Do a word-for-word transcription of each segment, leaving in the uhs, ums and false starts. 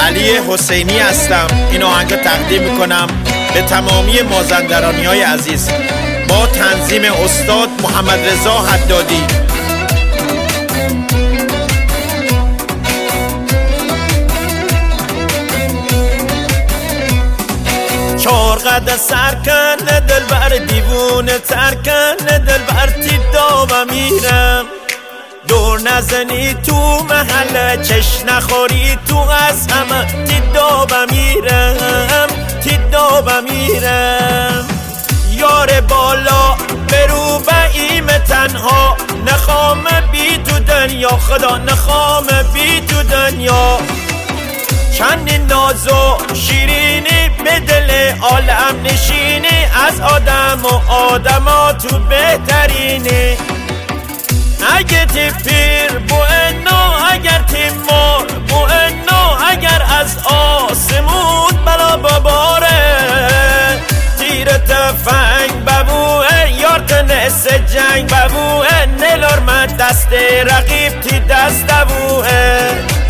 علی حسینی هستم. این آهنگ رو تقدیم میکنم به تمامی مازندرانی های عزیز با تنظیم استاد محمد رضا حدادی. چار قد سرکن دل بر دیوونه ترکن دل بر تی داو میرم، دور نزنی تو محله چش نخوری تو از همه تی داو میرم تی داو میرم. یار بالا برو بعیم تنها نخوام بی تو دنیا، خدا نخوام بی تو دنیا. چند ناز و شیرینی به دل عالم نشینی، از آدم و آدما تو بهترینی. اگه تی پیر بوئنو اگر تی مار بوئنو، اگر از آسمون بلا بباره تیر تفنگ ببوه یار تنس جنگ ببوه، نلار من دست رقیب تی دست بوه.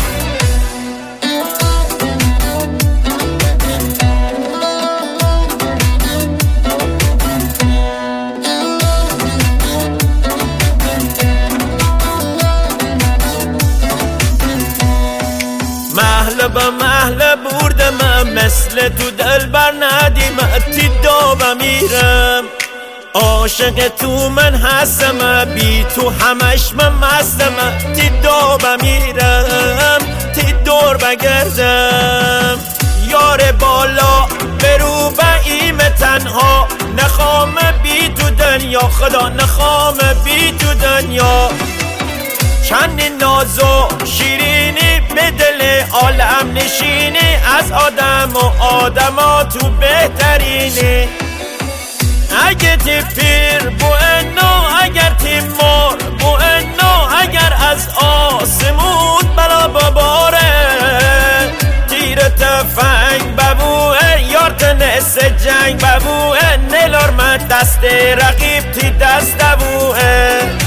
محل به محل بردم مثل تو دل بر ندیم تی داو میرم. عاشق تو من هستم بی تو همش من مستم تی داو میرم تی دور بگردم. یار بالا برو بعیم تنها نخوام بی تو دنیا، خدا نخوام بی تو دنیا. چند ناز و شیرینی به دل عالم نشینی، از آدم و آدما تو بهترینی. اگه تی پیر بوئنو اگر تی مار بوئنو، اگر از آسمون بلا بباره تیر تفنگ ببوه یار تنس جنگ ببوه، نلار من دست رقیب تی دست بوه.